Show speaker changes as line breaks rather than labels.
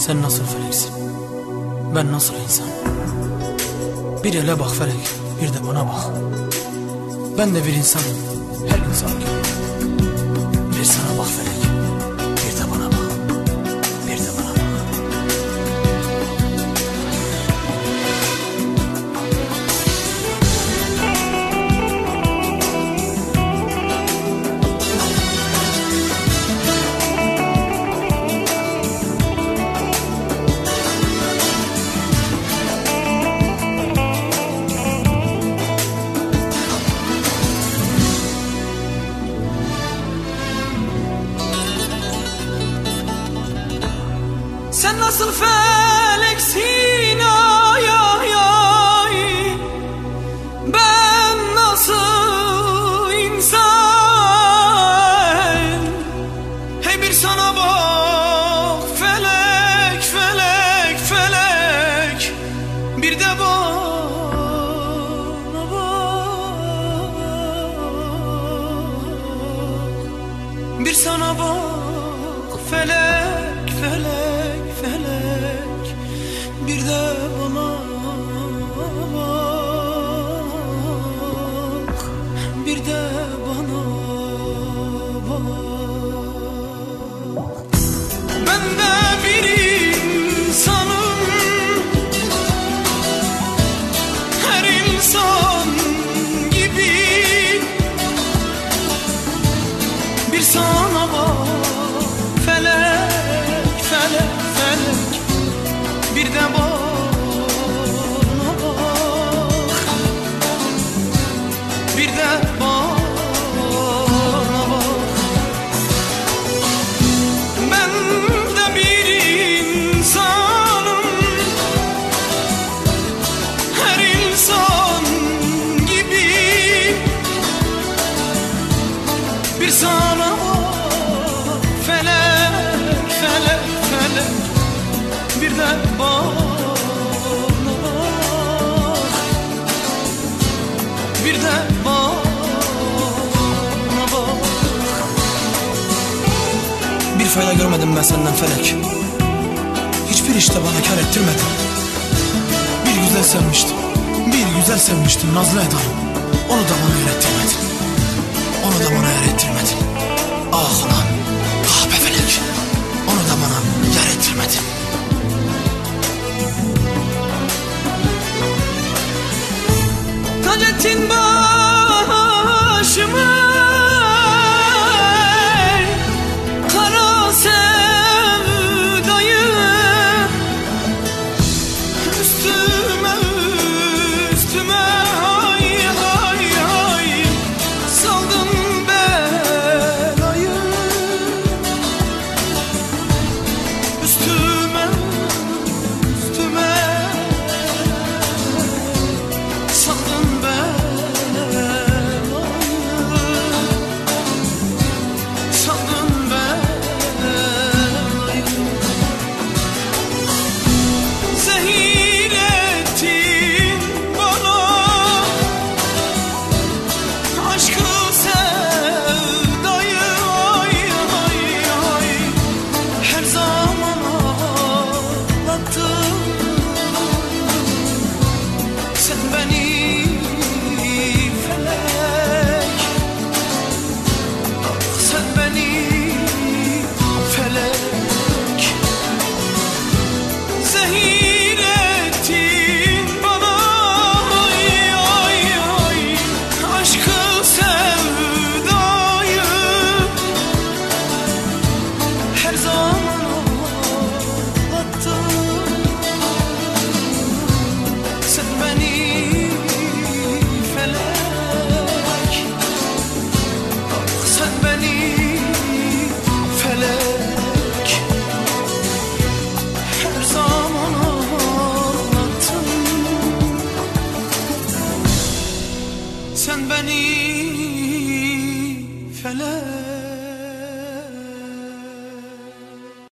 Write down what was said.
Sen nasıl feleksin, ben nasıl insan? Bir ele bak felek, bir de bana bak. Ben de bir insanım, her insan gibi. Bir sana bak felek, bir de bana bak. Bir de bana bak.
Sen nasıl feleksin ay ay ay, ben nasıl insan? Hey bir sana bak felek felek felek, bir de bana bak. Bir sana bak felek felek felek, bir de bana bak. Bir de bana bak. Ben de bir insanım, her insan gibi. Bir sana bak felek felek felek, bir de bana bak. Bir de bana bak. Ben de bir insanım, her insan gibi. Bir sana bak felek felek felek, bir de bana bak. Bir de bana bak.
Bir fayda görmedim ben senden felek. Hiçbir işte bana kar ettirmedin. Bir güzel sevmiştim, bir güzel sevmiştim Nazlı Eda'yı. Onu da bana öğrettirmedin. Onu da bana öğrettirmedin. Ah ulan, ah be felek. Onu da bana yar ettirmedin.
Taceddin